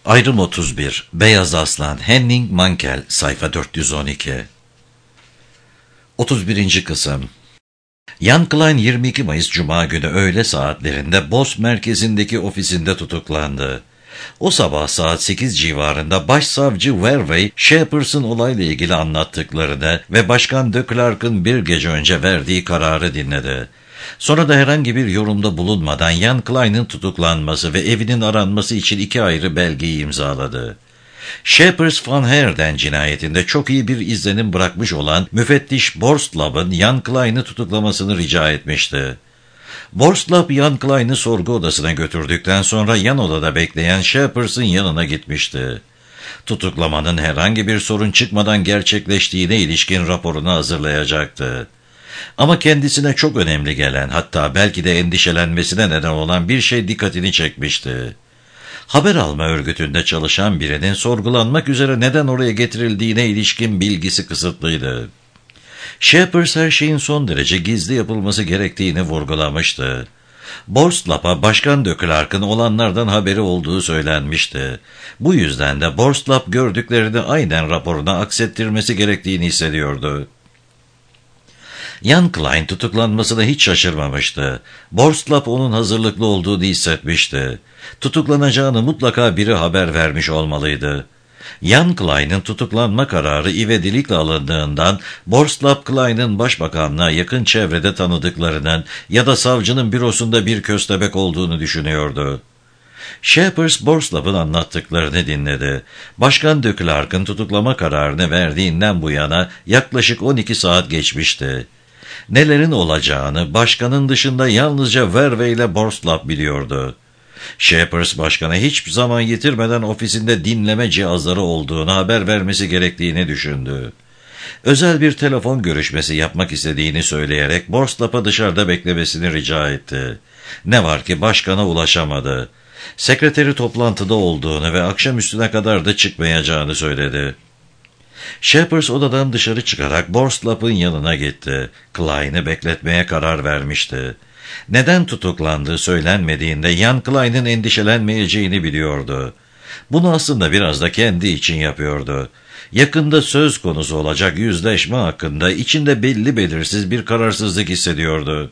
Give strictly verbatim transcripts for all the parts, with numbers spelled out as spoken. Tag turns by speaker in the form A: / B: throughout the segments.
A: Ayrım otuz bir. Beyaz Aslan. Henning Mankell. Sayfa dört yüz on iki. otuz birinci kısım. Jan Klein yirmi iki Mayıs Cuma günü öğle saatlerinde Boz merkezindeki ofisinde tutuklandı. O sabah saat sekiz civarında Başsavcı Verwey, Shepard'ın olayla ilgili anlattıklarını ve Başkan de Klerk'ın bir gece önce verdiği kararı dinledi. Sonra da herhangi bir yorumda bulunmadan Jan Klein'in tutuklanması ve evinin aranması için iki ayrı belgeyi imzaladı. Shepard Van Heerden cinayetinde çok iyi bir izlenim bırakmış olan müfettiş Borstlap'ın Jan Klein'i tutuklamasını rica etmişti. Borstlap, Jan Klein'i sorgu odasına götürdükten sonra yan odada bekleyen Shepard'ın yanına gitmişti. Tutuklamanın herhangi bir sorun çıkmadan gerçekleştiğine ilişkin raporunu hazırlayacaktı. Ama kendisine çok önemli gelen, hatta belki de endişelenmesine neden olan bir şey dikkatini çekmişti. Haber alma örgütünde çalışan birinin sorgulanmak üzere neden oraya getirildiğine ilişkin bilgisi kısıtlıydı. Shepard her şeyin son derece gizli yapılması gerektiğini vurgulamıştı. Borstlap'a Başkan de Klerk'ın olanlardan haberi olduğu söylenmişti. Bu yüzden de Borstlap gördüklerini aynen raporuna aksettirmesi gerektiğini hissediyordu. Jan Klein tutuklanmasına hiç şaşırmamıştı. Borstlap onun hazırlıklı olduğunu hissetmişti. Tutuklanacağını mutlaka biri haber vermiş olmalıydı. Jan Klein'in tutuklanma kararı ivedilikle alındığından Borstlap Klein'in başbakanlığa yakın çevrede tanıdıklarının ya da savcının bürosunda bir köstebek olduğunu düşünüyordu. Shepard Borstlap'ın anlattıklarını dinledi. Başkan de Klerk'ın tutuklama kararını verdiğinden bu yana yaklaşık on iki saat geçmişti. Nelerin olacağını başkanın dışında yalnızca Verwey ile Borstlap biliyordu. Shepard başkana hiçbir zaman yitirmeden ofisinde dinleme cihazları olduğunu haber vermesi gerektiğini düşündü. Özel bir telefon görüşmesi yapmak istediğini söyleyerek Borstlap'a dışarıda beklemesini rica etti. Ne var ki başkana ulaşamadı. Sekreteri toplantıda olduğunu ve akşamüstüne kadar da çıkmayacağını söyledi. Shepard odadan dışarı çıkarak Borstlap'ın yanına gitti. Klein'i bekletmeye karar vermişti. Neden tutuklandığı söylenmediğinde Jan Klein'in endişelenmeyeceğini biliyordu. Bunu aslında biraz da kendi için yapıyordu. Yakında söz konusu olacak yüzleşme hakkında içinde belli belirsiz bir kararsızlık hissediyordu.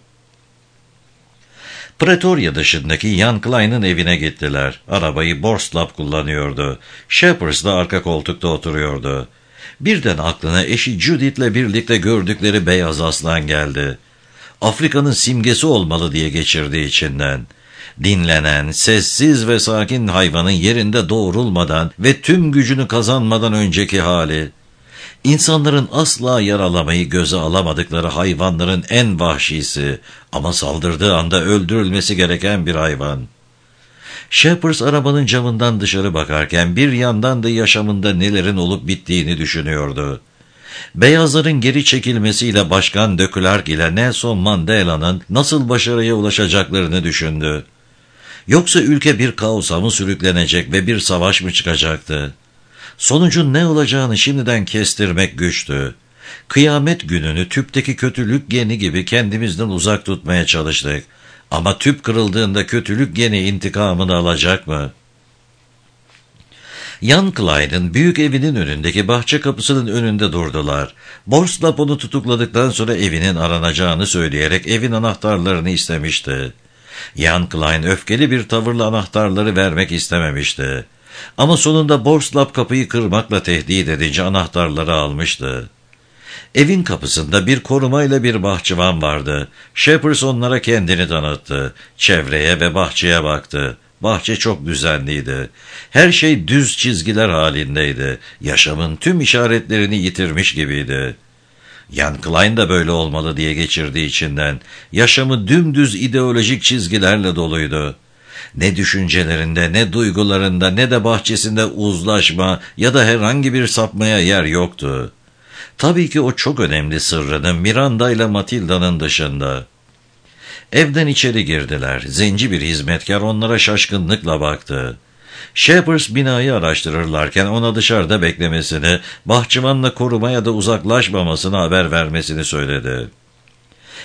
A: Pretoria dışındaki Jan Klein'in evine gittiler. Arabayı Borstlap kullanıyordu. Shepard da arka koltukta oturuyordu. Birden aklına eşi Judith'le birlikte gördükleri beyaz aslan geldi. Afrika'nın simgesi olmalı diye geçirdi içinden. Dinlenen, sessiz ve sakin hayvanın yerinde doğrulmadan ve tüm gücünü kazanmadan önceki hali. İnsanların asla yaralamayı göze alamadıkları hayvanların en vahşisi ama saldırdığı anda öldürülmesi gereken bir hayvan. Shepard arabanın camından dışarı bakarken bir yandan da yaşamında nelerin olup bittiğini düşünüyordu. Beyazların geri çekilmesiyle Başkan de Klerk ile Nelson Mandela'nın nasıl başarıya ulaşacaklarını düşündü. Yoksa ülke bir kaosa mı sürüklenecek ve bir savaş mı çıkacaktı? Sonucun ne olacağını şimdiden kestirmek güçtü. Kıyamet gününü tüpteki kötülük geni gibi kendimizden uzak tutmaya çalıştık. Ama tüp kırıldığında kötülük geni intikamını alacak mı? Jan Klein'in büyük evinin önündeki bahçe kapısının önünde durdular. Borstlap onu tutukladıktan sonra evinin aranacağını söyleyerek evin anahtarlarını istemişti. Jan Klein öfkeli bir tavırla anahtarları vermek istememişti. Ama sonunda Borstlap kapıyı kırmakla tehdit edince anahtarları almıştı. Evin kapısında bir korumayla bir bahçıvan vardı. Shepard onlara kendini tanıttı. Çevreye ve bahçeye baktı. Bahçe çok düzenliydi. Her şey düz çizgiler halindeydi. Yaşamın tüm işaretlerini yitirmiş gibiydi. Jan Klein de böyle olmalı diye geçirdi içinden. Yaşamı dümdüz ideolojik çizgilerle doluydu. Ne düşüncelerinde, ne duygularında, ne de bahçesinde uzlaşma ya da herhangi bir sapmaya yer yoktu. Tabii ki o çok önemli sırrının Miranda ile Matilda'nın dışında. Evden içeri girdiler. Zenci bir hizmetkar onlara şaşkınlıkla baktı. Shepard binayı araştırırlarken ona dışarıda beklemesini, bahçıvanla korumaya da uzaklaşmamasını haber vermesini söyledi.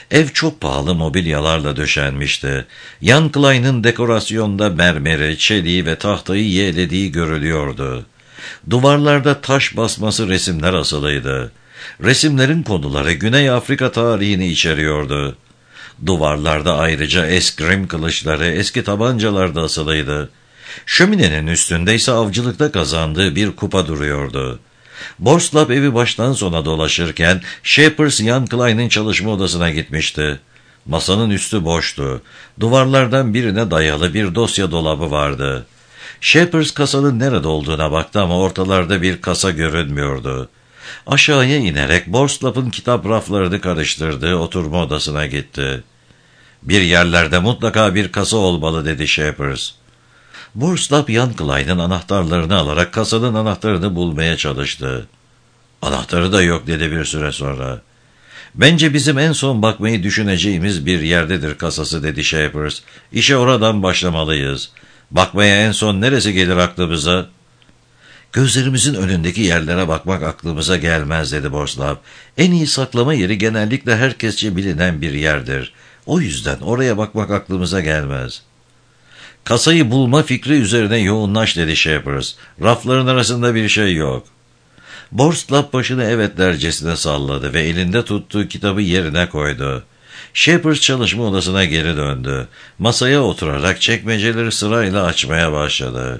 A: Ev çok pahalı mobilyalarla döşenmişti. Jan Klein'in dekorasyonda mermeri, çeliği ve tahtayı yeğlediği görülüyordu. Duvarlarda taş basması resimler asılıydı. Resimlerin konuları Güney Afrika tarihini içeriyordu. Duvarlarda ayrıca eskrim kılıçları, eski tabancalar da asılıydı. Şöminenin üstünde ise avcılıkta kazandığı bir kupa duruyordu. Borslap evi baştan sona dolaşırken Shepers Jan Klein'in çalışma odasına gitmişti. Masanın üstü boştu. Duvarlardan birine dayalı bir dosya dolabı vardı. Shepers kasanın nerede olduğuna baktı ama ortalarda bir kasa görünmüyordu. Aşağıya inerek Borslap'ın kitap raflarını karıştırdığı oturma odasına gitti. "Bir yerlerde mutlaka bir kasa olmalı," dedi Shepers. Borslap Jan Klein'in anahtarlarını alarak kasanın anahtarını bulmaya çalıştı. "Anahtarı da yok," dedi bir süre sonra. "Bence bizim en son bakmayı düşüneceğimiz bir yerdedir kasası," dedi Shepers. "İşe oradan başlamalıyız. Bakmaya en son neresi gelir aklımıza?" "Gözlerimizin önündeki yerlere bakmak aklımıza gelmez," dedi Borslap. "En iyi saklama yeri genellikle herkesçe bilinen bir yerdir. O yüzden oraya bakmak aklımıza gelmez." "Kasayı bulma fikri üzerine yoğunlaş," dedi Shepers. "Rafların arasında bir şey yok." Borslap başını evet dercesine salladı ve elinde tuttuğu kitabı yerine koydu. Shepers çalışma odasına geri döndü. Masaya oturarak çekmeceleri sırayla açmaya başladı.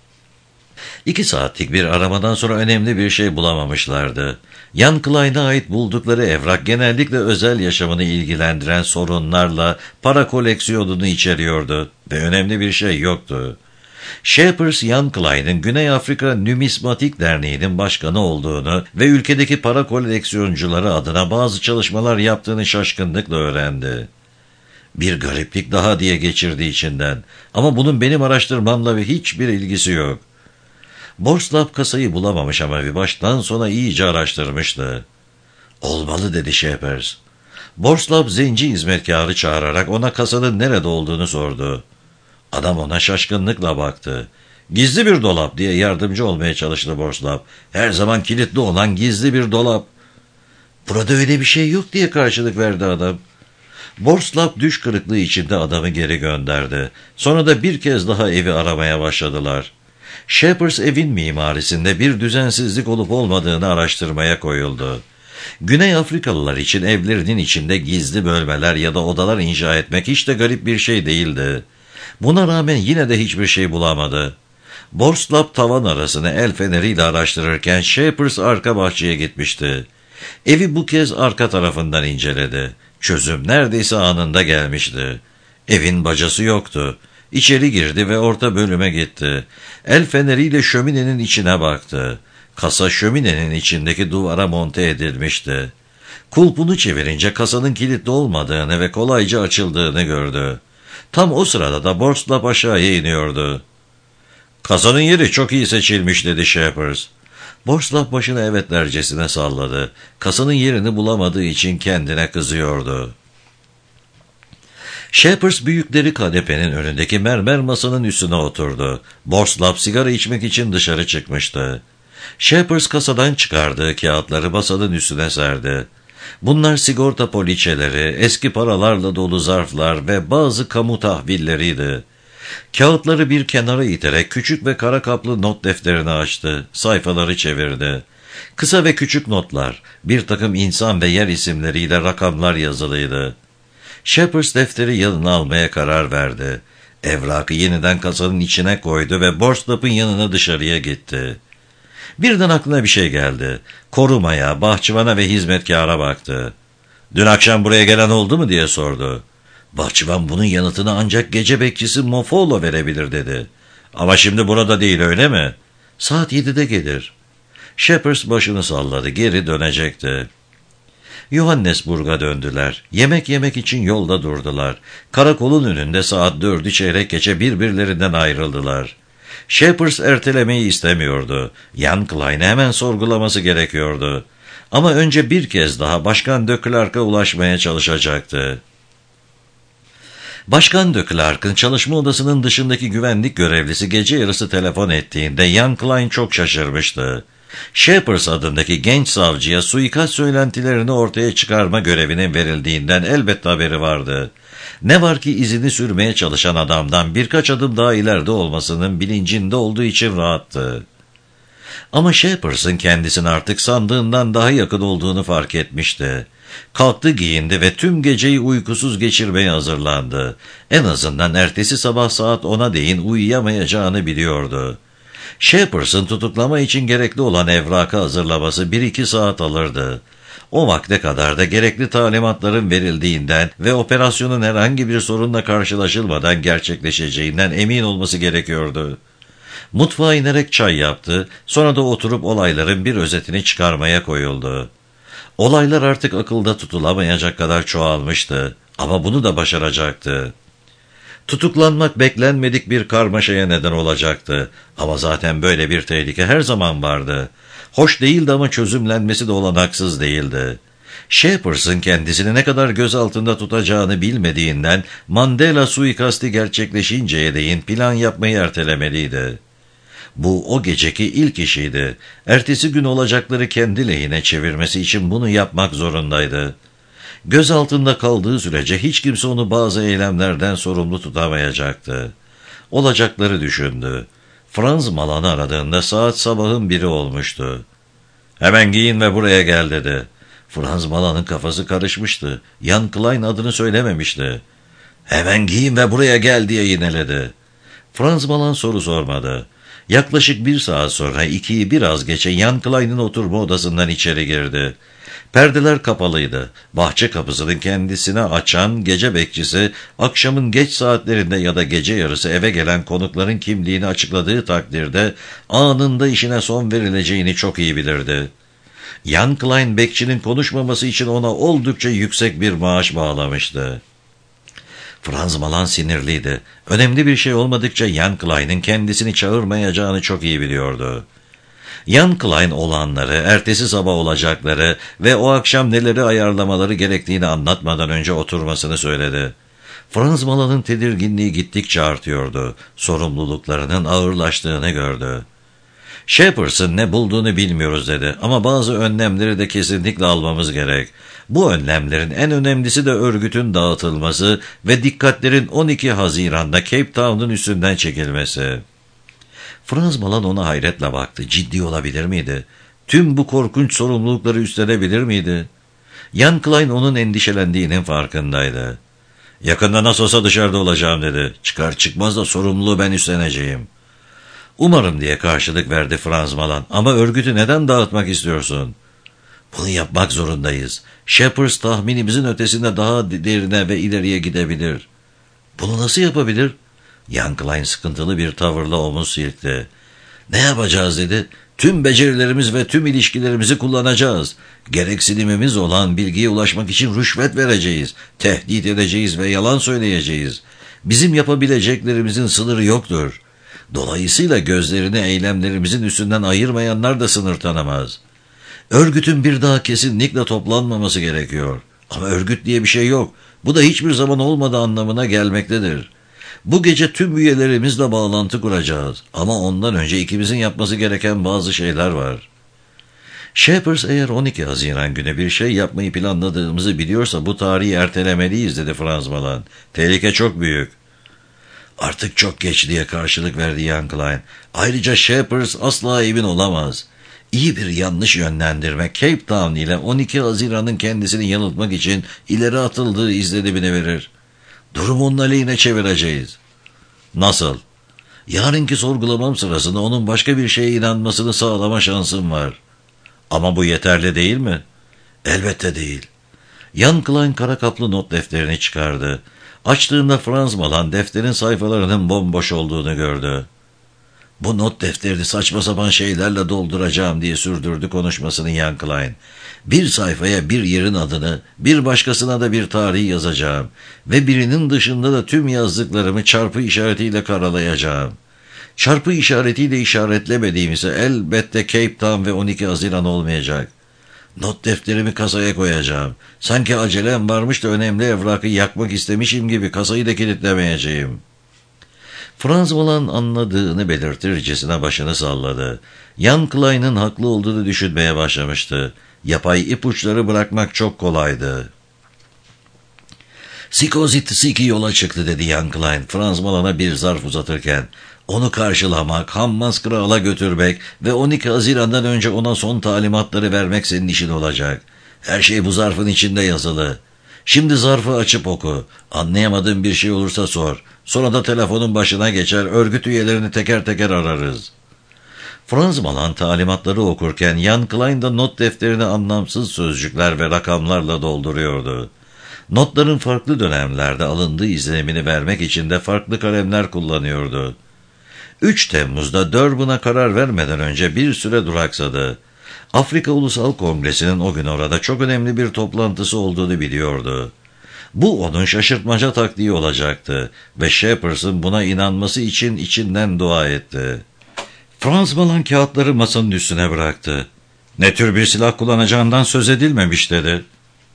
A: İki saatlik bir aramadan sonra önemli bir şey bulamamışlardı. Jan Klein'a ait buldukları evrak genellikle özel yaşamını ilgilendiren sorunlarla para koleksiyonunu içeriyordu ve önemli bir şey yoktu. Shepers, Jan Klein'in Güney Afrika Nümismatik Derneği'nin başkanı olduğunu ve ülkedeki para koleksiyoncuları adına bazı çalışmalar yaptığını şaşkınlıkla öğrendi. "Bir gariplik daha," diye geçirdi içinden. "Ama bunun benim araştırmamla hiçbir ilgisi yok." Borslap kasayı bulamamış ama bir baştan sona iyice araştırmıştı. "Olmalı," dedi Shepers. Borslap zenci hizmetkarı çağırarak ona kasanın nerede olduğunu sordu. Adam ona şaşkınlıkla baktı. "Gizli bir dolap," diye yardımcı olmaya çalıştı Borslap. "Her zaman kilitli olan gizli bir dolap." "Burada öyle bir şey yok," diye karşılık verdi adam. Borslap düş kırıklığı içinde adamı geri gönderdi. Sonra da bir kez daha evi aramaya başladılar. Shepers evin mimarisinde bir düzensizlik olup olmadığını araştırmaya koyuldu. Güney Afrikalılar için evlerinin içinde gizli bölmeler ya da odalar inşa etmek hiç de garip bir şey değildi. Buna rağmen yine de hiçbir şey bulamadı. Borslap tavan arasını el feneriyle araştırırken Shepers arka bahçeye gitmişti. Evi bu kez arka tarafından inceledi. Çözüm neredeyse anında gelmişti. Evin bacası yoktu. İçeri girdi ve orta bölüme gitti. El feneriyle şöminenin içine baktı. Kasa şöminenin içindeki duvara monte edilmişti. Kulpunu çevirince kasanın kilitli olmadığını ve kolayca açıldığını gördü. Tam o sırada da Borslap aşağıya iniyordu. "Kasanın yeri çok iyi seçilmiş," dedi Shepers. Borslap başını evetlercesine salladı. Kasanın yerini bulamadığı için kendine kızıyordu. Shepers büyükleri kanepenin önündeki mermer masanın üstüne oturdu. Borslap sigara içmek için dışarı çıkmıştı. Shepers kasadan çıkardığı kağıtları masanın üstüne serdi. Bunlar sigorta poliçeleri, eski paralarla dolu zarflar ve bazı kamu tahvilleriydi. Kağıtları bir kenara iterek küçük ve kara kaplı not defterini açtı. Sayfaları çevirdi. Kısa ve küçük notlar, bir takım insan ve yer isimleriyle rakamlar yazılıydı. Shepers defteri yanına almaya karar verdi. Evrakı yeniden kasanın içine koydu ve Borslap'ın yanına dışarıya gitti. Birden aklına bir şey geldi. Korumaya, bahçıvana ve hizmetkara baktı. "Dün akşam buraya gelen oldu mu?" diye sordu. Bahçıvan bunun yanıtını ancak gece bekçisi Mofolo verebilir dedi. "Ama şimdi burada değil, öyle mi?" "Saat yedide gelir." Shepers başını salladı, geri dönecekti. Johannesburg'a döndüler. Yemek yemek için yolda durdular. Karakolun önünde saat dördü çeyrek geçe birbirlerinden ayrıldılar. Shepers ertelemeyi istemiyordu. Jan Klein'i hemen sorgulaması gerekiyordu. Ama önce bir kez daha Başkan de Klerk'a ulaşmaya çalışacaktı. Başkan de Klerk'ın çalışma odasının dışındaki güvenlik görevlisi gece yarısı telefon ettiğinde Jan Klein çok şaşırmıştı. Shepers adındaki genç savcıya suikast söylentilerini ortaya çıkarma görevinin verildiğinden elbette haberi vardı. Ne var ki izini sürmeye çalışan adamdan birkaç adım daha ileride olmasının bilincinde olduğu için rahattı. Ama Shepers'ın kendisine artık sandığından daha yakın olduğunu fark etmişti. Kalktı, giyindi ve tüm geceyi uykusuz geçirmeye hazırlandı. En azından ertesi sabah saat ona değin uyuyamayacağını biliyordu. Shepers'ın tutuklama için gerekli olan evrakı hazırlaması bir iki saat alırdı. O vakte kadar da gerekli talimatların verildiğinden ve operasyonun herhangi bir sorunla karşılaşılmadan gerçekleşeceğinden emin olması gerekiyordu. Mutfağa inerek çay yaptı, sonra da oturup olayların bir özetini çıkarmaya koyuldu. Olaylar artık akılda tutulamayacak kadar çoğalmıştı ama bunu da başaracaktı. Tutuklanmak beklenmedik bir karmaşaya neden olacaktı ama zaten böyle bir tehlike her zaman vardı. Hoş değildi ama çözümlenmesi de olanaksız değildi. Shepers'ın kendisini ne kadar göz altında tutacağını bilmediğinden Mandela suikasti gerçekleşinceye değin plan yapmayı ertelemeliydi. Bu o geceki ilk işiydi. Ertesi gün olacakları kendi lehine çevirmesi için bunu yapmak zorundaydı. Göz altında kaldığı sürece hiç kimse onu bazı eylemlerden sorumlu tutamayacaktı. Olacakları düşündü. Franz Malan'ı aradığında saat sabahın biri olmuştu. "Hemen giyin ve buraya gel," dedi. Franz Malan'ın kafası karışmıştı. Jan Klein adını söylememişti. "Hemen giyin ve buraya gel," diye yineledi. Franz Malan soru sormadı. Yaklaşık bir saat sonra ikiyi biraz geçe Jan Klein'in oturma odasından içeri girdi. Perdeler kapalıydı. Bahçe kapısının kendisine açan gece bekçisi, akşamın geç saatlerinde ya da gece yarısı eve gelen konukların kimliğini açıkladığı takdirde anında işine son verileceğini çok iyi bilirdi. Jan Klein bekçinin konuşmaması için ona oldukça yüksek bir maaş bağlamıştı. Franz Malan sinirliydi. Önemli bir şey olmadıkça Jan Klein'in kendisini çağırmayacağını çok iyi biliyordu. Jan Klein olanları, ertesi sabah olacakları ve o akşam neleri ayarlamaları gerektiğini anlatmadan önce oturmasını söyledi. Franz Malan'ın tedirginliği gittikçe artıyordu. Sorumluluklarının ağırlaştığını gördü. "Shepers'ın ne bulduğunu bilmiyoruz," dedi. "Ama bazı önlemleri de kesinlikle almamız gerek. Bu önlemlerin en önemlisi de örgütün dağıtılması ve dikkatlerin on iki Haziran'da Cape Town'un üstünden çekilmesi." Franz Malan ona hayretle baktı. Ciddi olabilir miydi? Tüm bu korkunç sorumlulukları üstlenebilir miydi? Jan Klein onun endişelendiğinin farkındaydı. "Yakında nasıl olsa dışarıda olacağım," dedi. "Çıkar çıkmaz da sorumluluğu ben üstleneceğim." "Umarım," diye karşılık verdi Franz Malan. "Ama örgütü neden dağıtmak istiyorsun?" "Bunu yapmak zorundayız. Shepers tahminimizin ötesinde daha derine ve ileriye gidebilir." "Bunu nasıl yapabilir?" Jan Klein sıkıntılı bir tavırla omuz silkti. "Ne yapacağız?" dedi. "Tüm becerilerimiz ve tüm ilişkilerimizi kullanacağız. Gereksinimimiz olan bilgiye ulaşmak için rüşvet vereceğiz, tehdit edeceğiz ve yalan söyleyeceğiz. Bizim yapabileceklerimizin sınırı yoktur. Dolayısıyla gözlerini eylemlerimizin üstünden ayırmayanlar da sınır tanımaz. Örgütün bir daha kesinlikle toplanmaması gerekiyor. Ama örgüt diye bir şey yok. Bu da hiçbir zaman olmadığı anlamına gelmektedir. Bu gece tüm üyelerimizle bağlantı kuracağız. Ama ondan önce ikimizin yapması gereken bazı şeyler var." "Shepers eğer on iki Haziran günü bir şey yapmayı planladığımızı biliyorsa bu tarihi ertelemeliyiz," dedi Franz Malan. "Tehlike çok büyük." "Artık çok geç," diye karşılık verdi Jan Klein. "Ayrıca Shepers asla emin olamaz. İyi bir yanlış yönlendirme Cape Town ile on iki Haziran'ın kendisini yanıltmak için ileri atıldığı izlenimini verir. Durumu onun aleyhine çevireceğiz." "Nasıl?" "Yarınki sorgulamam sırasında onun başka bir şeye inanmasını sağlama şansım var." "Ama bu yeterli değil mi?" "Elbette değil." Jan Klein kara kaplı not defterini çıkardı. Açtığında Franz Malan defterin sayfalarının bomboş olduğunu gördü. "Bu not defterini saçma sapan şeylerle dolduracağım," diye sürdürdü konuşmasını Jan Klein. "Bir sayfaya bir yerin adını, bir başkasına da bir tarihi yazacağım ve birinin dışında da tüm yazdıklarımı çarpı işaretiyle karalayacağım. Çarpı işaretiyle işaretlemediğim ise elbette Cape Town ve on iki Haziran olmayacak. Not defterimi kasaya koyacağım. Sanki acelem varmış da önemli evrakı yakmak istemişim gibi kasayı da kilitlemeyeceğim." Franz Malan anladığını belirtircesine başını salladı. Jan Klein'in haklı olduğunu düşünmeye başlamıştı. Yapay ipuçları bırakmak çok kolaydı. "Sikozit'teki yola çıktı," dedi Jan Klein, Franz Malan'a bir zarf uzatırken. "Onu karşılamak, Hammaz Kral'a götürmek ve on iki Haziran'dan önce ona son talimatları vermek senin işin olacak. Her şey bu zarfın içinde yazılı. Şimdi zarfı açıp oku. Anlayamadığın bir şey olursa sor. Sonra da telefonun başına geçer, örgüt üyelerini teker teker ararız." Franz Malan talimatları okurken Jan Klein de not defterini anlamsız sözcükler ve rakamlarla dolduruyordu. Notların farklı dönemlerde alındığı izlenimini vermek için de farklı kalemler kullanıyordu. üç Temmuz'da Durban'a karar vermeden önce bir süre duraksadı. Afrika Ulusal Kongresi'nin o gün orada çok önemli bir toplantısı olduğunu biliyordu. Bu onun şaşırtmaca taktiği olacaktı ve Shepard'ın buna inanması için içinden dua etti. Franz Malan kağıtları masanın üstüne bıraktı. "Ne tür bir silah kullanacağından söz edilmemiş," dedi.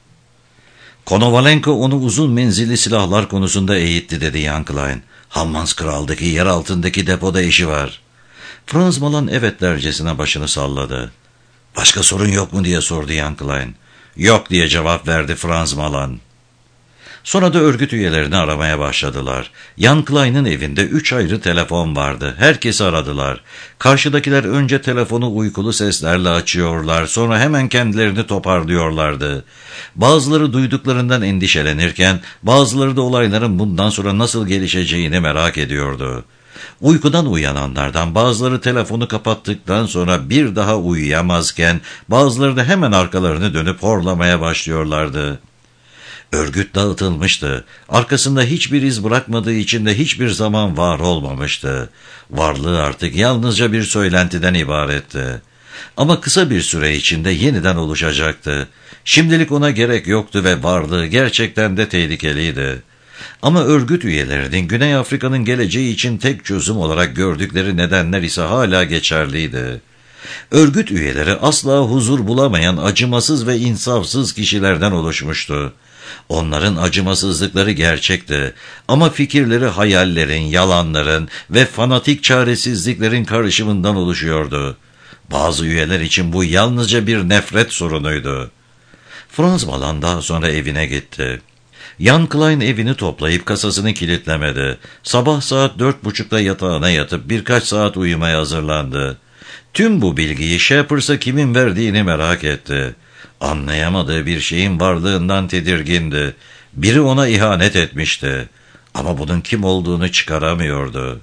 A: "Konovalenko onu uzun menzilli silahlar konusunda eğitti," dedi Jan Klein. "Hammaz Kral'daki yer altındaki depoda işi var." Franz Malan evet dercesine başını salladı. "Başka sorun yok mu?" diye sordu Jan Klein. "Yok," diye cevap verdi Franz Malan. Sonra da örgüt üyelerini aramaya başladılar. Jan Klein'in evinde üç ayrı telefon vardı. Herkesi aradılar. Karşıdakiler önce telefonu uykulu seslerle açıyorlar, sonra hemen kendilerini toparlıyorlardı. Bazıları duyduklarından endişelenirken, bazıları da olayların bundan sonra nasıl gelişeceğini merak ediyordu. Uykudan uyananlardan bazıları telefonu kapattıktan sonra bir daha uyuyamazken, bazıları da hemen arkalarını dönüp horlamaya başlıyorlardı. Örgüt dağıtılmıştı. Arkasında hiçbir iz bırakmadığı için de hiçbir zaman var olmamıştı. Varlığı artık yalnızca bir söylentiden ibaretti. Ama kısa bir süre içinde yeniden oluşacaktı. Şimdilik ona gerek yoktu ve varlığı gerçekten de tehlikeliydi. Ama örgüt üyelerinin Güney Afrika'nın geleceği için tek çözüm olarak gördükleri nedenler ise hala geçerliydi. Örgüt üyeleri asla huzur bulamayan acımasız ve insafsız kişilerden oluşmuştu. Onların acımasızlıkları gerçekti ama fikirleri hayallerin, yalanların ve fanatik çaresizliklerin karışımından oluşuyordu. Bazı üyeler için bu yalnızca bir nefret sorunuydu. Franz Malan daha sonra evine gitti. Jan Klein evini toplayıp kasasını kilitlemedi. Sabah saat dört buçukta yatağına yatıp birkaç saat uyumaya hazırlandı. Tüm bu bilgiyi Shepard'a kimin verdiğini merak etti. Anlayamadığı bir şeyin varlığından tedirgindi. Biri ona ihanet etmişti. Ama bunun kim olduğunu çıkaramıyordu.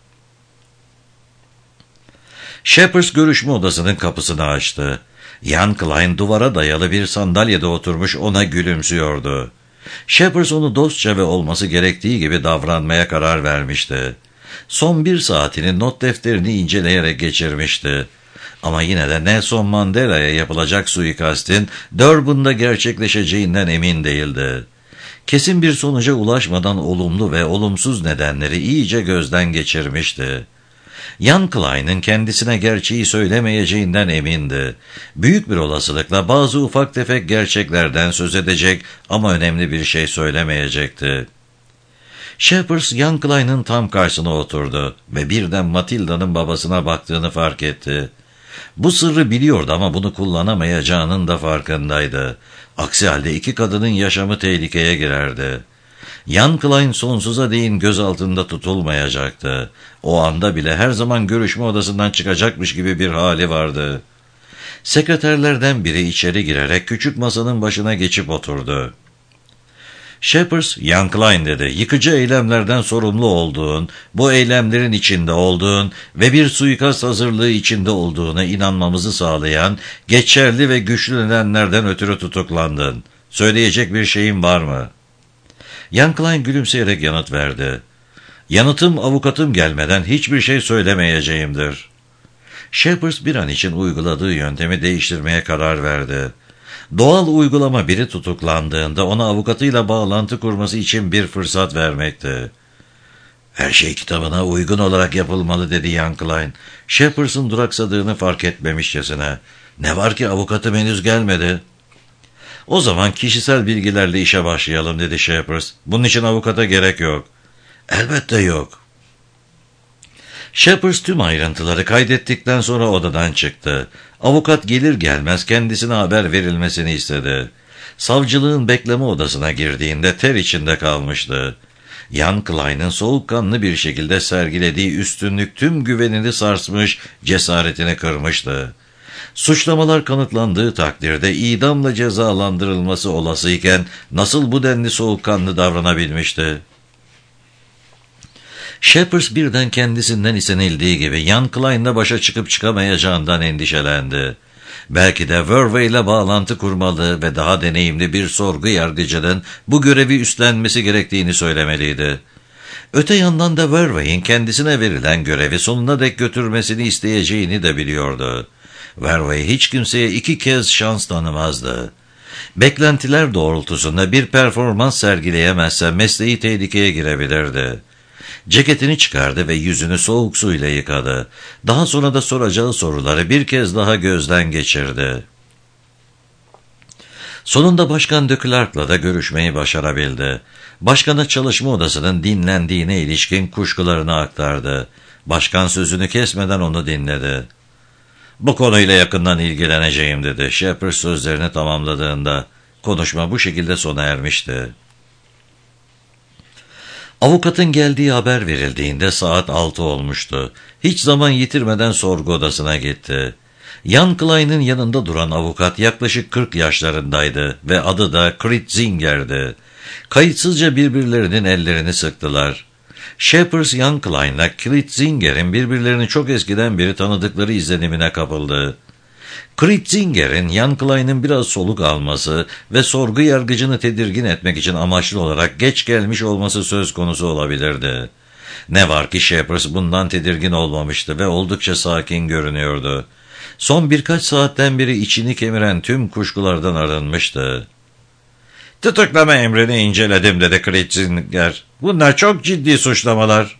A: Shepard görüşme odasının kapısını açtı. Jan Klein duvara dayalı bir sandalyede oturmuş ona gülümsüyordu. Shepard onu dostça ve olması gerektiği gibi davranmaya karar vermişti. Son bir saatini not defterini inceleyerek geçirmişti. Ama yine de Nelson Mandela'ya yapılacak suikastin Durban'da gerçekleşeceğinden emin değildi. Kesin bir sonuca ulaşmadan olumlu ve olumsuz nedenleri iyice gözden geçirmişti. Jan Klein'in kendisine gerçeği söylemeyeceğinden emindi. Büyük bir olasılıkla bazı ufak tefek gerçeklerden söz edecek ama önemli bir şey söylemeyecekti. Shepard, Jan Klein'in tam karşısına oturdu ve birden Matilda'nın babasına baktığını fark etti. Bu sırrı biliyordu ama bunu kullanamayacağının da farkındaydı. Aksi halde iki kadının yaşamı tehlikeye girerdi. Jan Klein sonsuza değin gözaltında tutulmayacaktı. O anda bile her zaman görüşme odasından çıkacakmış gibi bir hali vardı. Sekreterlerden biri içeri girerek küçük masanın başına geçip oturdu. Shepard, Jan Klein dedi, yıkıcı eylemlerden sorumlu olduğun, bu eylemlerin içinde olduğun ve bir suikast hazırlığı içinde olduğuna inanmamızı sağlayan, geçerli ve güçlü nedenlerden ötürü tutuklandın. Söyleyecek bir şeyin var mı? Jan Klein gülümseyerek yanıt verdi. Yanıtım avukatım gelmeden hiçbir şey söylemeyeceğimdir. Shepard bir an için uyguladığı yöntemi değiştirmeye karar verdi. Doğal uygulama biri tutuklandığında ona avukatıyla bağlantı kurması için bir fırsat vermekti. Her şey kitabına uygun olarak yapılmalı dedi Jan Klein. Shepard'ın duraksadığını fark etmemişçesine. Ne var ki avukatım henüz gelmedi. O zaman kişisel bilgilerle işe başlayalım dedi Shepard. Bunun için avukata gerek yok. Elbette yok. Shepard tüm ayrıntıları kaydettikten sonra odadan çıktı. Avukat gelir gelmez kendisine haber verilmesini istedi. Savcılığın bekleme odasına girdiğinde ter içinde kalmıştı. Ian Klein'in soğukkanlı bir şekilde sergilediği üstünlük tüm güvenini sarsmış, cesaretini kırmıştı. Suçlamalar kanıtlandığı takdirde idamla cezalandırılması olasıyken nasıl bu denli soğukkanlı davranabilmişti? Shepard birden kendisinden istenildiği gibi Ian Klein'le başa çıkıp çıkamayacağından endişelendi. Belki de Verwey ile bağlantı kurmalı ve daha deneyimli bir sorgu yargıcının bu görevi üstlenmesi gerektiğini söylemeliydi. Öte yandan da Verwey'in kendisine verilen görevi sonuna dek götürmesini isteyeceğini de biliyordu. Verwey hiç kimseye iki kez şans tanımazdı. Beklentiler doğrultusunda bir performans sergileyemezse mesleği tehlikeye girebilirdi. Ceketini çıkardı ve yüzünü soğuk suyla yıkadı. Daha sonra da soracağı soruları bir kez daha gözden geçirdi. Sonunda Başkan de Klerk'la da görüşmeyi başarabildi. Başkana çalışma odasının dinlendiğine ilişkin kuşkularını aktardı. Başkan sözünü kesmeden onu dinledi. "Bu konuyla yakından ilgileneceğim," dedi. Shepard sözlerini tamamladığında konuşma bu şekilde sona ermişti. Avukatın geldiği haber verildiğinde saat altı olmuştu. Hiç zaman yitirmeden sorgu odasına gitti. Ian Klein'in yanında duran avukat yaklaşık kırk yaşlarındaydı ve adı da Kritzinger'di. Kayıtsızca birbirlerinin ellerini sıktılar. Shepard, Ian Klein'la Kritzinger'in birbirlerini çok eskiden beri tanıdıkları izlenimine kapıldı. Kritzinger'in Ian Klein'in biraz soluk alması ve sorgu yargıcını tedirgin etmek için amaçlı olarak geç gelmiş olması söz konusu olabilirdi. Ne var ki Shepard bundan tedirgin olmamıştı ve oldukça sakin görünüyordu. Son birkaç saatten beri içini kemiren tüm kuşkulardan arınmıştı. "Tutuklama emrini inceledim," dedi Kritzinger. "Bunlar çok ciddi suçlamalar."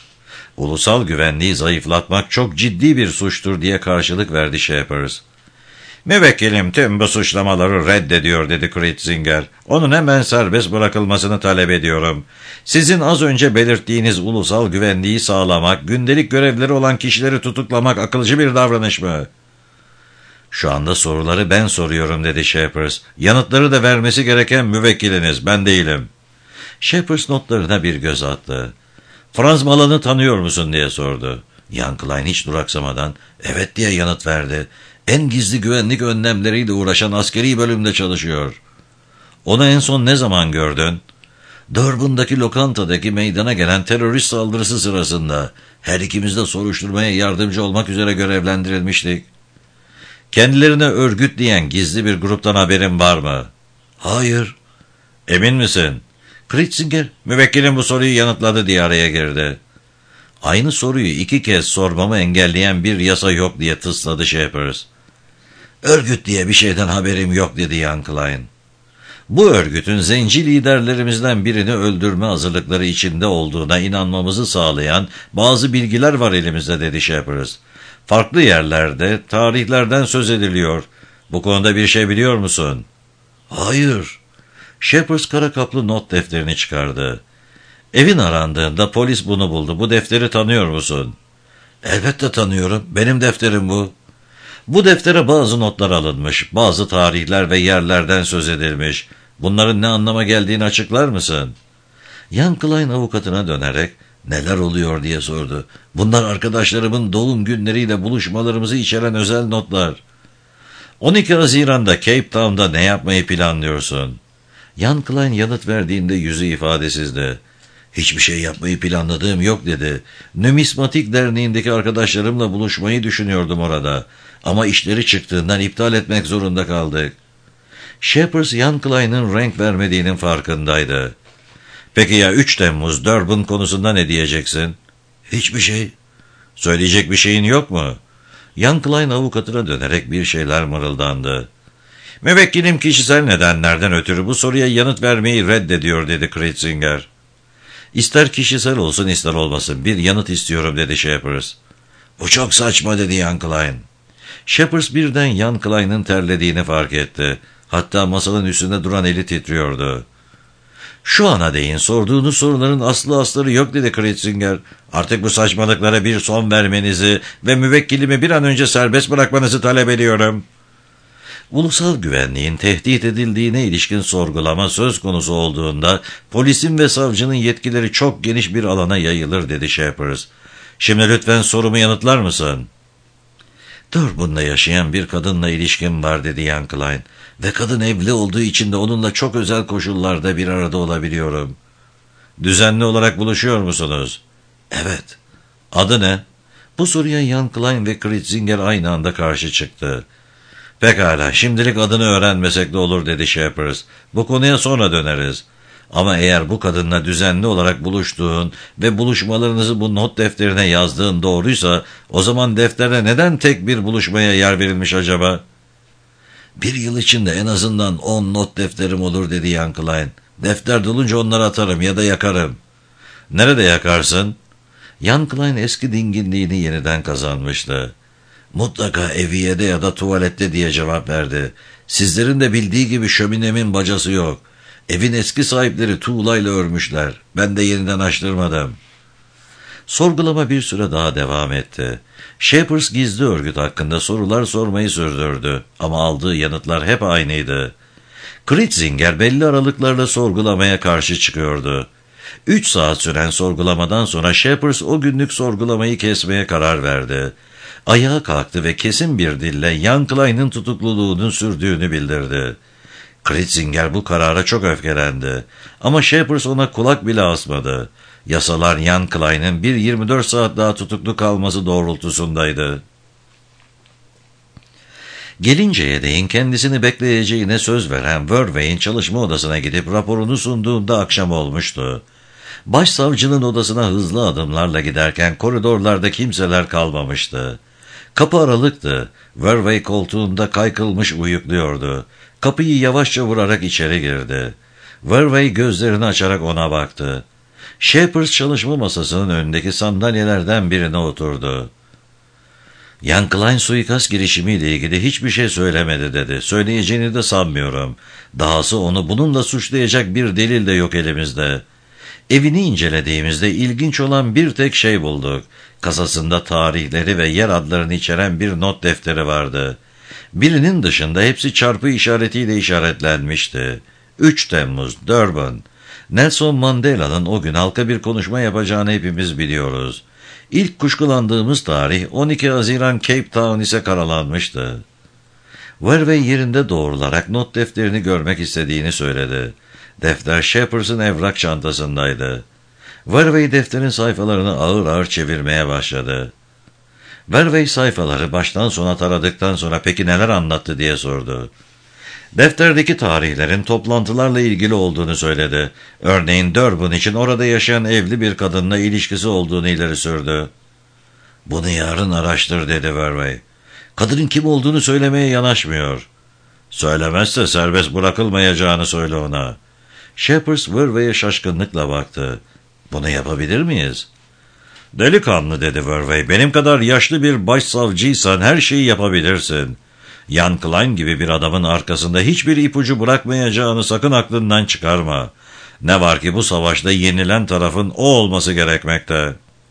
A: "Ulusal güvenliği zayıflatmak çok ciddi bir suçtur," diye karşılık verdi Shepard. "Müvekkilim tüm bu suçlamaları reddediyor," dedi Kritzinger. "Onun hemen serbest bırakılmasını talep ediyorum. Sizin az önce belirttiğiniz ulusal güvenliği sağlamak, gündelik görevleri olan kişileri tutuklamak akılcı bir davranış mı?" "Şu anda soruları ben soruyorum," dedi Shepard. "Yanıtları da vermesi gereken müvekkiliniz, ben değilim." Shepard notlarına bir göz attı. "Franz Malan'ı tanıyor musun?" diye sordu. Ian Klein hiç duraksamadan "evet" diye yanıt verdi. "En gizli güvenlik önlemleriyle uğraşan askeri bölümde çalışıyor." "Onu en son ne zaman gördün?" "Durban'daki lokantadaki meydana gelen terörist saldırısı sırasında. Her ikimiz de soruşturmaya yardımcı olmak üzere görevlendirilmiştik." "Kendilerine örgüt diyen gizli bir gruptan haberin var mı?" "Hayır." "Emin misin?" Kritzinger, "Müvekkilim bu soruyu yanıtladı," diye araya girdi. "Aynı soruyu iki kez sormamı engelleyen bir yasa yok," diye tısladı Shepard. "Örgüt diye bir şeyden haberim yok," dedi Ian Klein. "Bu örgütün zenci liderlerimizden birini öldürme hazırlıkları içinde olduğuna inanmamızı sağlayan bazı bilgiler var elimizde," dedi Shepard. "Farklı yerlerde, tarihlerden söz ediliyor. Bu konuda bir şey biliyor musun?" "Hayır." Shepard kara kaplı not defterini çıkardı. "Evin arandığında polis bunu buldu. Bu defteri tanıyor musun?" "Elbette tanıyorum. Benim defterim bu." "Bu deftere bazı notlar alınmış. Bazı tarihler ve yerlerden söz edilmiş. Bunların ne anlama geldiğini açıklar mısın?" Ian Klein avukatına dönerek "neler oluyor?" diye sordu. "Bunlar arkadaşlarımın doğum günleriyle buluşmalarımızı içeren özel notlar." on iki Haziran'da Cape Town'da ne yapmayı planlıyorsun?" Ian Klein yanıt verdiğinde yüzü ifadesizdi. "Hiçbir şey yapmayı planladığım yok," dedi. "Nümismatik Derneği'ndeki arkadaşlarımla buluşmayı düşünüyordum orada. Ama işleri çıktığından iptal etmek zorunda kaldık." Shepard, Ian Klein'in renk vermediğinin farkındaydı. "Peki ya üç Temmuz Durban konusunda ne diyeceksin?" "Hiçbir şey." "Söyleyecek bir şeyin yok mu?" Ian Klein avukatına dönerek bir şeyler mırıldandı. "Müvekkilim kişisel nedenlerden ötürü bu soruya yanıt vermeyi reddediyor," dedi Kritzinger. "İster kişisel olsun ister olmasın bir yanıt istiyorum," dedi Shepard. "Bu çok saçma," dedi Ian Klein. Shepard birden Ian Klein'in terlediğini fark etti. Hatta masanın üstünde duran eli titriyordu. Şu ana değin sorduğunuz soruların aslı asları yok dedi Kritzinger. Artık bu saçmalıklara bir son vermenizi ve müvekkilimi bir an önce serbest bırakmanızı talep ediyorum. Ulusal güvenliğin tehdit edildiğine ilişkin sorgulama söz konusu olduğunda polisin ve savcının yetkileri çok geniş bir alana yayılır dedi Shepard. Şimdi lütfen sorumu yanıtlar mısın? Durbun'da yaşayan bir kadınla ilişkim var dedi Jan Klein. Ve kadın evli olduğu için de onunla çok özel koşullarda bir arada olabiliyorum. Düzenli olarak buluşuyor musunuz? Evet. Adı ne? Bu soruya Jan Klein ve Kritzinger aynı anda karşı çıktı. Pekala, şimdilik adını öğrenmesek de olur dedi Shepard. Bu konuya sonra döneriz. Ama eğer bu kadınla düzenli olarak buluştuğun ve buluşmalarınızı bu not defterine yazdığın doğruysa, o zaman defterde neden tek bir buluşmaya yer verilmiş acaba? Bir yıl içinde en azından on not defterim olur dedi Jan Klein. Defter dolunca onları atarım ya da yakarım. Nerede yakarsın? Jan Klein eski dinginliğini yeniden kazanmıştı. Mutlaka eviyede ya da tuvalette diye cevap verdi. Sizlerin de bildiği gibi şöminemin bacası yok. Evin eski sahipleri tuğlayla örmüşler. Ben de yeniden açtırmadım. Sorgulama bir süre daha devam etti. Shepard gizli örgüt hakkında sorular sormayı sürdürdü. Ama aldığı yanıtlar hep aynıydı. Kritzinger belli aralıklarla sorgulamaya karşı çıkıyordu. Üç saat süren sorgulamadan sonra Shepard o günlük sorgulamayı kesmeye karar verdi. Ayağa kalktı ve kesin bir dille Jan Klein'in tutukluluğunun sürdüğünü bildirdi. Kritzinger bu karara çok öfkelendi. Ama Shepard ona kulak bile asmadı. Yasalar Jan Klein'in bir yirmi dört saat daha tutuklu kalması doğrultusundaydı. Gelinceye değin kendisini bekleyeceğine söz veren Verwey'in çalışma odasına gidip raporunu sunduğunda akşam olmuştu. Başsavcının odasına hızlı adımlarla giderken koridorlarda kimseler kalmamıştı. Kapı aralıktı. Verwey koltuğunda kaykılmış uyukluyordu. Kapıyı yavaşça vurarak içeri girdi. Verwey gözlerini açarak ona baktı. Shepard çalışma masasının önündeki sandalyelerden birine oturdu. Jan Klein suikast girişimiyle ilgili hiçbir şey söylemedi dedi. Söyleyeceğini de sanmıyorum. Dahası onu bununla suçlayacak bir delil de yok elimizde. Evini incelediğimizde ilginç olan bir tek şey bulduk. Kasasında tarihleri ve yer adlarını içeren bir not defteri vardı. Birinin dışında hepsi çarpı işaretiyle işaretlenmişti. üç Temmuz, Durban. Nelson Mandela'nın o gün halka bir konuşma yapacağını hepimiz biliyoruz. İlk kuşkulandığımız tarih on iki Haziran Cape Town ise karalanmıştı. Verwey yerinde doğrularak not defterini görmek istediğini söyledi. Defter Shepard'ın evrak çantasındaydı. Verwey defterin sayfalarını ağır ağır çevirmeye başladı. Verwey sayfaları baştan sona taradıktan sonra peki neler anlattı diye sordu. Defterdeki tarihlerin toplantılarla ilgili olduğunu söyledi. Örneğin Durban için orada yaşayan evli bir kadınla ilişkisi olduğunu ileri sürdü. Bunu yarın araştır dedi Verwey. Kadının kim olduğunu söylemeye yanaşmıyor. Söylemezse serbest bırakılmayacağını söyle ona. Shepard Verwey'e şaşkınlıkla baktı. Bunu yapabilir miyiz? Delikanlı dedi Verwey. Benim kadar yaşlı bir başsavcıysan her şeyi yapabilirsin. Jan Klein gibi bir adamın arkasında hiçbir ipucu bırakmayacağını sakın aklından çıkarma. Ne var ki bu savaşta yenilen tarafın o olması gerekmekte.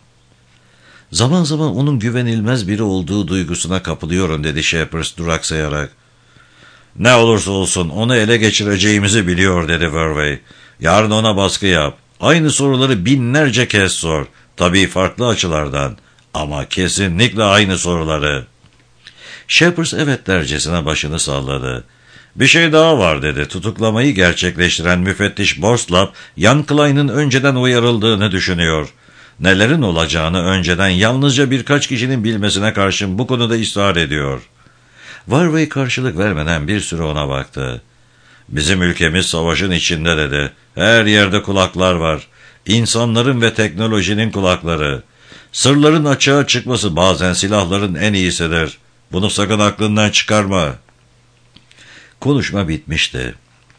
A: Zaman zaman onun güvenilmez biri olduğu duygusuna kapılıyorum dedi Shepard duraksayarak. Ne olursa olsun onu ele geçireceğimizi biliyor dedi Verwey. Yarın ona baskı yap. Aynı soruları binlerce kez sor. Tabii farklı açılardan. Ama kesinlikle aynı soruları. Shepard evet dercesine başını salladı. Bir şey daha var dedi. Tutuklamayı gerçekleştiren müfettiş Borslap, Jan Klein'in önceden uyarıldığını düşünüyor. Nelerin olacağını önceden yalnızca birkaç kişinin bilmesine karşın bu konuda ısrar ediyor. Verwey karşılık vermeden bir süre ona baktı. Bizim ülkemiz savaşın içinde dedi. Her yerde kulaklar var. İnsanların ve teknolojinin kulakları. Sırların açığa çıkması bazen silahların en iyisidir. Bunu sakın aklından çıkarma. Konuşma bitmişti.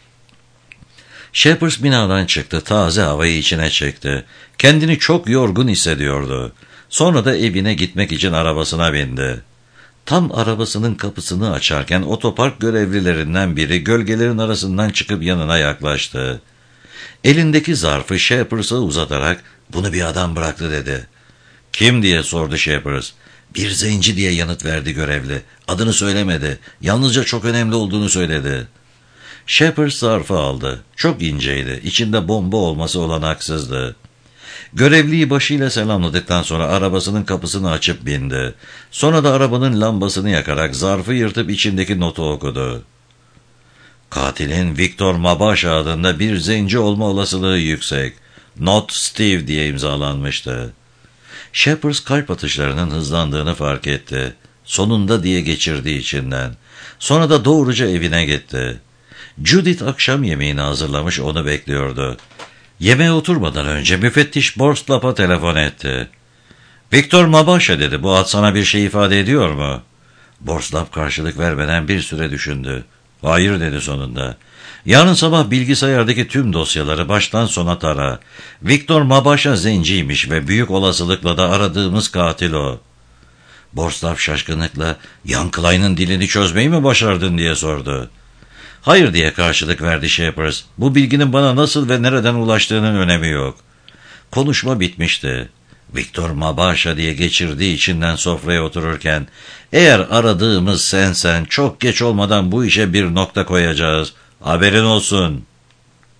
A: Shepard binadan çıktı, taze havayı içine çekti. Kendini çok yorgun hissediyordu. Sonra da evine gitmek için arabasına bindi. Tam arabasının kapısını açarken otopark görevlilerinden biri gölgelerin arasından çıkıp yanına yaklaştı. Elindeki zarfı Shepard'a uzatarak "Bunu bir adam bıraktı" dedi. "Kim?" diye sordu Shepard. "Bir zenci" diye yanıt verdi görevli. "Adını söylemedi. Yalnızca çok önemli olduğunu söyledi." Shepard zarfı aldı. Çok inceydi. İçinde bomba olması olanaksızdı. Görevliyi başıyla selamladıktan sonra arabasının kapısını açıp bindi. Sonra da arabanın lambasını yakarak zarfı yırtıp içindeki notu okudu. Katilin Victor Mabaş adında bir zenci olma olasılığı yüksek. Not Steve diye imzalanmıştı. Shepard kalp atışlarının hızlandığını fark etti. Sonunda diye geçirdi içinden. Sonra da doğruca evine gitti. Judith akşam yemeğini hazırlamış onu bekliyordu. Yemeğe oturmadan önce müfettiş Borslap'a telefon etti. "Victor Mabaşa" dedi. "Bu ad sana bir şey ifade ediyor mu?" Borslap karşılık vermeden bir süre düşündü. "Hayır" dedi sonunda. "Yarın sabah bilgisayardaki tüm dosyaları baştan sona tara. Victor Mabaşa zenciymiş ve büyük olasılıkla da aradığımız katil o." Borslap şaşkınlıkla "Jan Klein'in dilini çözmeyi mi başardın?" diye sordu. "Hayır" diye karşılık verdi Shepard. "Bu bilginin bana nasıl ve nereden ulaştığının önemi yok." Konuşma bitmişti. Victor Mabaşa diye geçirdiği içinden sofraya otururken "Eğer aradığımız sensen çok geç olmadan bu işe bir nokta koyacağız. Haberin olsun."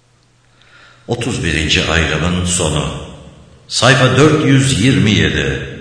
A: otuz birinci ayrımın sonu. Sayfa dört yüz yirmi yedi.